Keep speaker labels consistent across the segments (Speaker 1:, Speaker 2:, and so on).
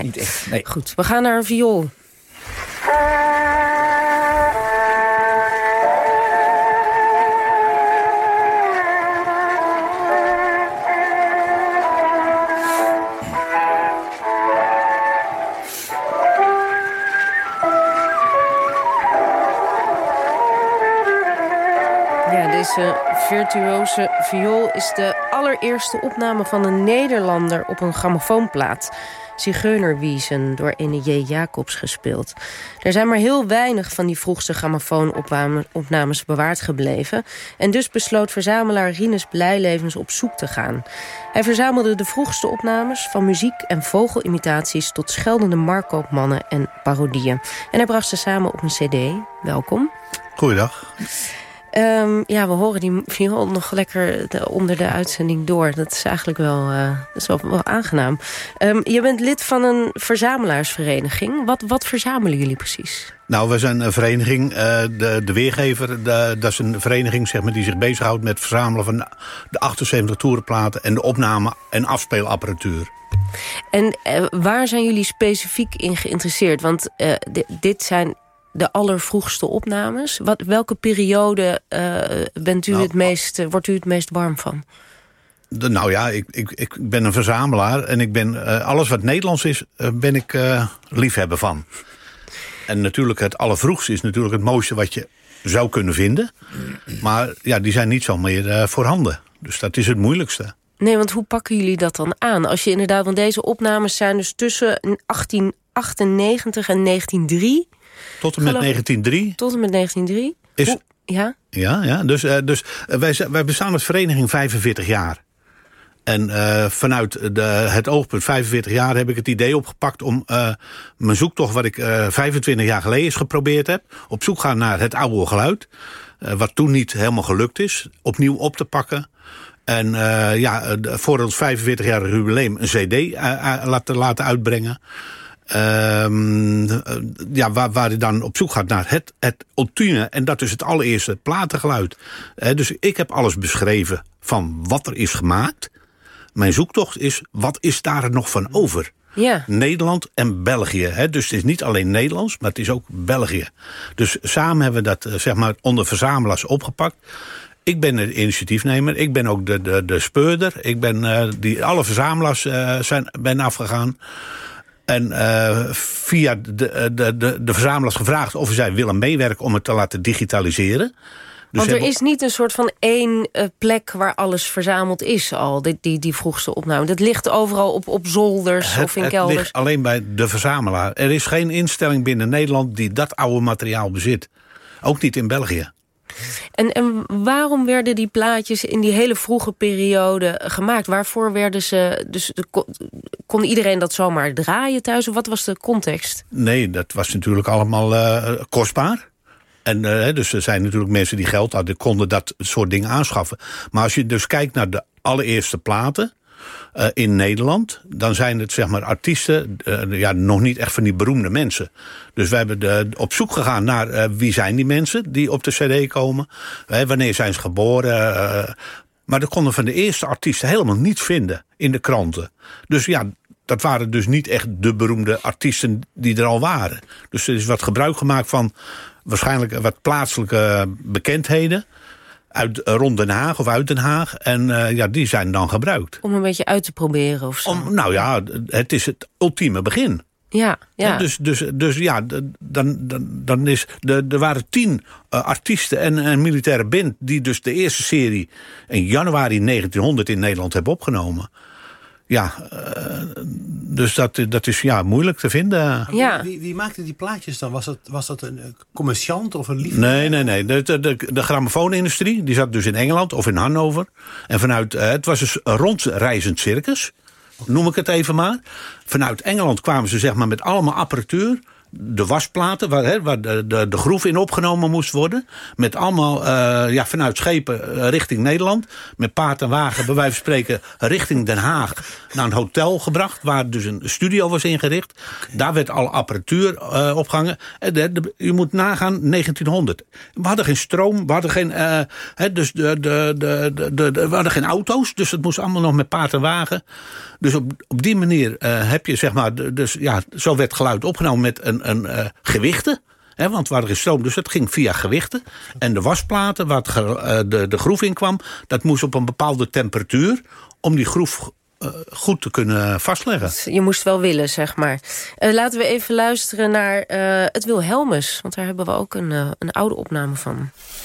Speaker 1: Niet echt, nee.
Speaker 2: Goed, we gaan naar een viool. Deze virtuoze viool is de allereerste opname van een Nederlander op een grammofoonplaat. Zigeunerwiesen, door ene J. Jacobs gespeeld. Er zijn maar heel weinig van die vroegste grammofoonopnames bewaard gebleven. En dus besloot verzamelaar Rinus Blijlevens op zoek te gaan. Hij verzamelde de vroegste opnames van muziek- en vogelimitaties tot scheldende marktkoopmannen en parodieën. En hij bracht ze samen op een cd. Welkom.
Speaker 3: Goeiedag.
Speaker 2: Ja, we horen die viool nog lekker onder de uitzending door. Dat is eigenlijk wel aangenaam. Je bent lid van een verzamelaarsvereniging. Wat verzamelen jullie precies?
Speaker 3: Nou, we zijn een vereniging, de Weergever. Dat is een vereniging, zeg maar, die zich bezighoudt met het verzamelen van de 78 toerenplaten en de opname- en afspeelapparatuur. En
Speaker 2: waar zijn jullie specifiek in geïnteresseerd? Want dit zijn de allervroegste opnames. Welke periode wordt u het meest warm van?
Speaker 3: Nou ja, ik ben een verzamelaar en ik ben alles wat Nederlands is, ben ik liefhebber van. En natuurlijk het allervroegste is natuurlijk het mooiste wat je zou kunnen vinden. Maar ja, die zijn niet zo meer voorhanden. Dus dat is het moeilijkste.
Speaker 2: Nee, want hoe pakken jullie dat dan aan? Als je inderdaad, want deze opnames zijn dus tussen 1898 en 1903...
Speaker 3: Tot en met 1903.
Speaker 2: Tot en met 1903. Ja?
Speaker 3: Ja, dus wij bestaan als vereniging 45 jaar. En vanuit het oogpunt 45 jaar heb ik het idee opgepakt om mijn zoektocht, wat ik 25 jaar geleden eens geprobeerd heb, op zoek gaan naar het oude geluid, wat toen niet helemaal gelukt is, opnieuw op te pakken. En voor het 45-jarige jubileum een cd laten uitbrengen. Waar je dan op zoek gaat naar het ultieme, en dat is het allereerste platengeluid. Dus ik heb alles beschreven van wat er is gemaakt. Mijn zoektocht is, wat is daar nog van over?
Speaker 2: Ja.
Speaker 3: Nederland en België. Dus het is niet alleen Nederlands, maar het is ook België. Dus samen hebben we dat zeg maar onder verzamelaars opgepakt. Ik ben de initiatiefnemer, ik ben ook de speurder. Ik ben die alle verzamelaars ben afgegaan. En via de verzamelaars gevraagd of zij willen meewerken om het te laten digitaliseren. Dus
Speaker 2: want er is niet een soort van één plek waar alles verzameld is al, die vroegste opname. Dat ligt overal op zolders of in kelders. Het
Speaker 3: ligt alleen bij de verzamelaar. Er is geen instelling binnen Nederland die dat oude materiaal bezit. Ook niet in België.
Speaker 2: En waarom werden die plaatjes in die hele vroege periode gemaakt? Waarvoor werden ze... Dus kon iedereen dat zomaar draaien thuis? Of wat was de context?
Speaker 3: Nee, dat was natuurlijk allemaal kostbaar. En dus er zijn natuurlijk mensen die geld hadden, konden dat soort dingen aanschaffen. Maar als je dus kijkt naar de allereerste platen in Nederland, dan zijn het zeg maar artiesten, nog niet echt van die beroemde mensen. Dus we hebben op zoek gegaan naar wie zijn die mensen die op de cd komen. Wanneer zijn ze geboren. Maar dat konden van de eerste artiesten helemaal niet vinden in de kranten. Dus ja, dat waren dus niet echt de beroemde artiesten die er al waren. Dus er is wat gebruik gemaakt van waarschijnlijk wat plaatselijke bekendheden uit rond Den Haag of uit Den Haag. En die zijn dan gebruikt.
Speaker 2: Om een beetje uit te proberen of zo?
Speaker 3: Het is het ultieme begin.
Speaker 2: Ja.
Speaker 3: Dus ja, dan is... Er waren 10 artiesten en een militaire band die dus de eerste serie in januari 1900 in Nederland hebben opgenomen. Ja, dus dat is moeilijk te vinden.
Speaker 2: Ja.
Speaker 4: Wie maakte die plaatjes dan? Was dat een commerciant of een
Speaker 3: liefhebber? Nee. De grammofoonindustrie, die zat dus in Engeland of in Hannover. En vanuit, het was dus een rondreizend circus, noem ik het even maar. Vanuit Engeland kwamen ze zeg maar met allemaal apparatuur de wasplaten, waar de groef in opgenomen moest worden. Met allemaal vanuit schepen richting Nederland. Met paard en wagen, bij wijze van spreken, richting Den Haag naar een hotel gebracht. Waar dus een studio was ingericht. Okay. Daar werd alle apparatuur opgehangen. Je moet nagaan, 1900. We hadden geen stroom, we hadden geen, we hadden geen auto's. Dus het moest allemaal nog met paard en wagen. Dus op die manier heb je, zeg maar, zo werd geluid opgenomen met een gewichten. Want we hadden geen stroom, dus het ging via gewichten. En de wasplaten, waar de groef in kwam, dat moest op een bepaalde temperatuur om die groef goed te kunnen vastleggen.
Speaker 2: Je moest wel willen, zeg maar. Laten we even luisteren naar het Wilhelmus. Want daar hebben we ook een oude opname van.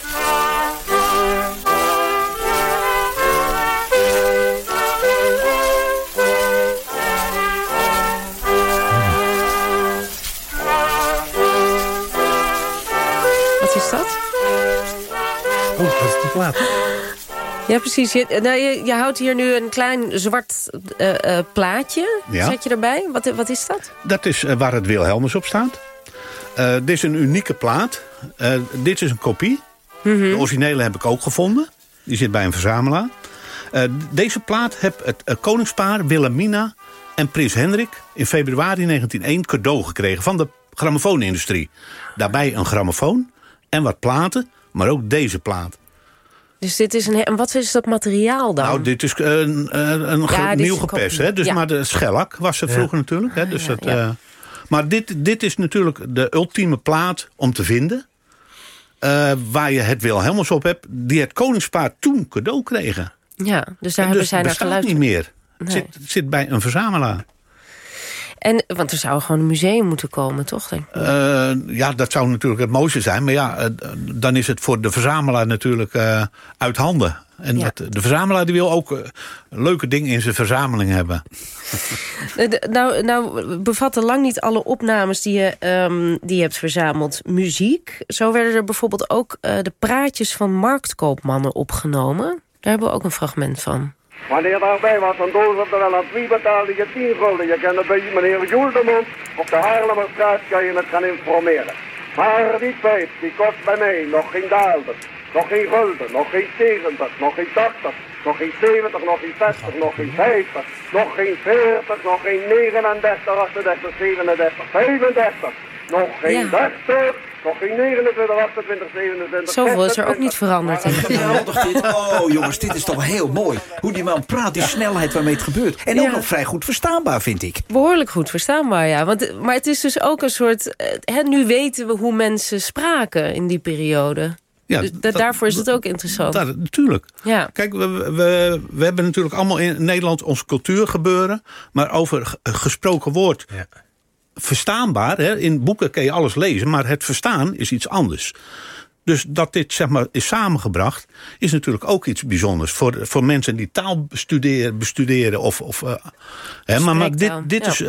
Speaker 2: Wat is dat?
Speaker 4: Oh, dat is de plaat.
Speaker 2: Ja, precies. Je houdt hier nu een klein zwart plaatje.
Speaker 3: Ja.
Speaker 2: Zet je erbij? Wat is dat?
Speaker 3: Dat is waar het Wilhelmus op staat. Dit is een unieke plaat. Dit is een kopie. Mm-hmm. De originele heb ik ook gevonden. Die zit bij een verzamelaar. Deze plaat heb het koningspaar Wilhelmina en prins Hendrik in februari 1901 cadeau gekregen van de grammofoonindustrie. Daarbij een grammofoon en wat platen, maar ook deze plaat.
Speaker 2: Dus dit is en wat is dat materiaal dan?
Speaker 3: Nou, dit is nieuw gepest. Hè? Dus, ja. Maar de schellak was het vroeger natuurlijk. Hè? Dus maar dit is natuurlijk de ultieme plaat om te vinden. Waar je het Wilhelmus op hebt. Die het koningspaar toen cadeau kregen.
Speaker 2: Ja, dus daar hebben zij naar geluisterd.
Speaker 3: Niet meer. Nee. Het zit bij een verzamelaar.
Speaker 2: Want er zou gewoon een museum moeten komen, toch? Denk ik?
Speaker 3: Dat zou natuurlijk het mooiste zijn. Maar dan is het voor de verzamelaar natuurlijk uit handen. En de verzamelaar die wil ook leuke dingen in zijn verzameling hebben.
Speaker 2: Nou bevatten lang niet alle opnames die je hebt verzameld muziek. Zo werden er bijvoorbeeld ook de praatjes van marktkoopmannen opgenomen. Daar hebben we ook een fragment van.
Speaker 1: Wanneer daarbij was een doos op de Welland betaalde je 10 gulden. Je kan het bij meneer Joeldermond op de Haarlemmerstraat kan je het gaan informeren. Maar die pijp die kost bij mij nog geen daalder, nog geen gulden, nog geen 70, nog geen 80, nog geen 70, nog geen 60, nog geen 50, nog geen 40, nog geen 39, 38, 37, 35, nog geen 30... Nog geen 29, 28, 27...
Speaker 2: Zoveel is er ook niet veranderd.
Speaker 5: Oh jongens, dit is toch heel mooi. Hoe die man praat, die snelheid waarmee het gebeurt. En ook nog vrij goed verstaanbaar, vind ik.
Speaker 2: Behoorlijk goed verstaanbaar, ja. Maar het is dus ook een soort... nu weten we hoe mensen spraken in die periode. Ja, dus daarvoor is het ook interessant.
Speaker 3: Natuurlijk.
Speaker 2: Ja.
Speaker 3: Kijk, we hebben natuurlijk allemaal in Nederland ons cultuur gebeuren. Maar over gesproken woord... Ja. Verstaanbaar, hè? In boeken kun je alles lezen, maar het verstaan is iets anders. Dus dat dit, zeg maar, is samengebracht, is natuurlijk ook iets bijzonders. Voor mensen die taal bestuderen maar dit is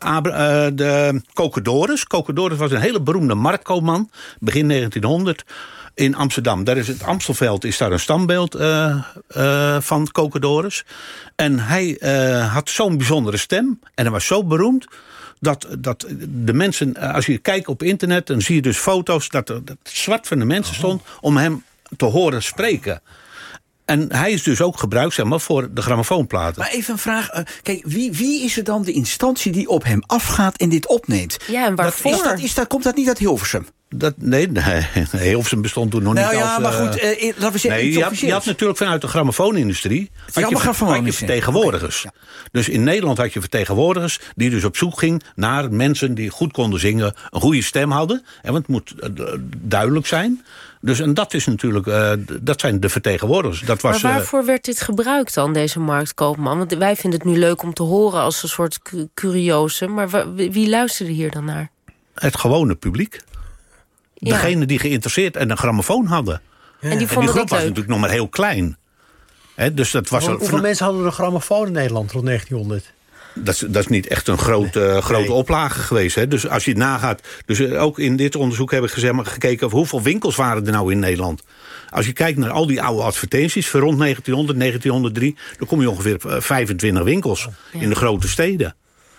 Speaker 3: de Coke-Doris. Coke-Doris was een hele beroemde marktkoopman, begin 1900... in Amsterdam. Daar is het Amstelveld is daar een standbeeld van Coke-Doris. En hij had zo'n bijzondere stem en hij was zo beroemd... Dat de mensen, als je kijkt op internet... dan zie je dus foto's dat er zwart van de mensen stond... om hem te horen spreken. En hij is dus ook gebruikt, zeg maar, voor de grammofoonplaten.
Speaker 5: Maar even een vraag. Kijk, wie is er dan de instantie die op hem afgaat en dit opneemt?
Speaker 2: Ja, en waarvoor?
Speaker 5: Komt dat niet uit Hilversum?
Speaker 3: Nee, Hilversum bestond toen nog niet als...
Speaker 5: Ja, maar goed, laten we zeggen
Speaker 3: je had natuurlijk vanuit de grammofoonindustrie... had je vertegenwoordigers. Okay, ja. Dus in Nederland had je vertegenwoordigers... die dus op zoek gingen naar mensen die goed konden zingen... een goede stem hadden, want het moet duidelijk zijn... Dus en dat is natuurlijk, dat zijn de vertegenwoordigers.
Speaker 2: Maar waarvoor werd dit gebruikt dan, deze marktkoopman? Want wij vinden het nu leuk om te horen als een soort curiose. Maar wie luisterde hier dan naar?
Speaker 3: Het gewone publiek. Ja. Degene die geïnteresseerd en een grammofoon hadden. Ja. En die groep was natuurlijk nog maar heel klein. Dus dat was
Speaker 4: hoeveel mensen hadden een grammofoon in Nederland rond 1900?
Speaker 3: Dat is niet echt een grote oplage geweest. Hè? Dus als je het nagaat... Dus ook in dit onderzoek heb ik gekeken... over hoeveel winkels waren er nou in Nederland. Als je kijkt naar al die oude advertenties... van rond 1900, 1903... dan kom je ongeveer 25 winkels in de grote steden.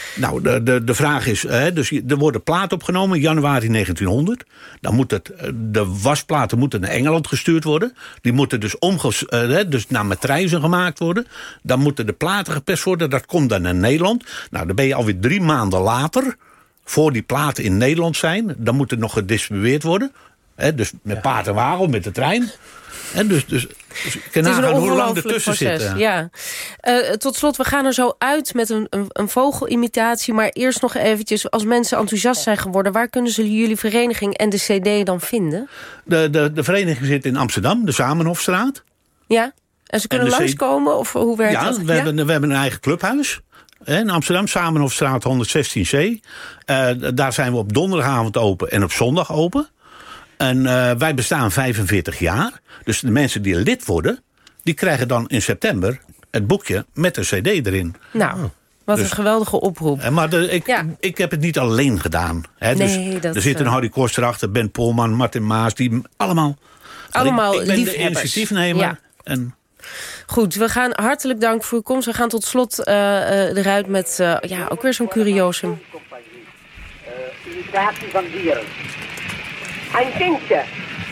Speaker 3: Nou, de vraag is, dus er worden platen opgenomen in januari 1900. Dan moet de wasplaten moeten naar Engeland gestuurd worden. Die moeten dus dus naar matrijzen gemaakt worden. Dan moeten de platen geperst worden. Dat komt dan naar Nederland. Nou, dan ben je alweer 3 maanden later, voor die platen in Nederland zijn. Dan moet het nog gedistribueerd worden. Dus met paard en wagen, met de trein. En dus
Speaker 2: het is een ongelooflijk
Speaker 3: ertussen
Speaker 2: proces.
Speaker 3: zit.
Speaker 2: Ja. Tot slot, we gaan er zo uit met een vogelimitatie. Maar eerst nog eventjes, als mensen enthousiast zijn geworden, waar kunnen ze jullie vereniging en de CD dan vinden?
Speaker 3: De vereniging zit in Amsterdam, de Zamenhofstraat.
Speaker 2: Ja, en ze kunnen langskomen? Of hoe werkt dat?
Speaker 3: We hebben een eigen clubhuis. In Amsterdam, Zamenhofstraat 116C. Daar zijn we op donderdagavond open en op zondag open. En wij bestaan 45 jaar. Dus de mensen die lid worden, die krijgen dan in september het boekje met een cd erin.
Speaker 2: Nou, wat een geweldige oproep.
Speaker 3: Maar ik heb het niet alleen gedaan. Er zit een Harry Kors erachter, Ben Polman, Martin Maas, die allemaal
Speaker 2: ik ben
Speaker 3: de initiatiefnemer. Ja. En
Speaker 2: goed, we gaan hartelijk dank voor uw komst. We gaan tot slot eruit met ook weer zo'n curiosum.
Speaker 6: Imitatie van dieren. Een vinkje.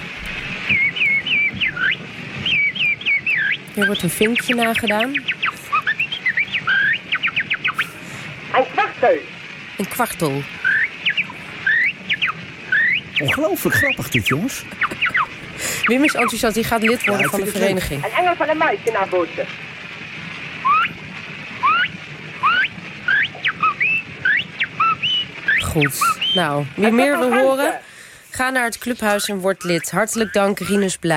Speaker 2: Hier wordt een vinkje nagedaan.
Speaker 6: Een kwartel.
Speaker 2: Een kwartel.
Speaker 5: Ongelooflijk grappig dit, jongens.
Speaker 2: Wim is enthousiast, die gaat lid worden van de vereniging.
Speaker 6: Een engel van een muisje naar bootje.
Speaker 2: Goed. Nou, wie meer wil horen, ga naar het clubhuis en word lid. Hartelijk dank, Rinus Blij.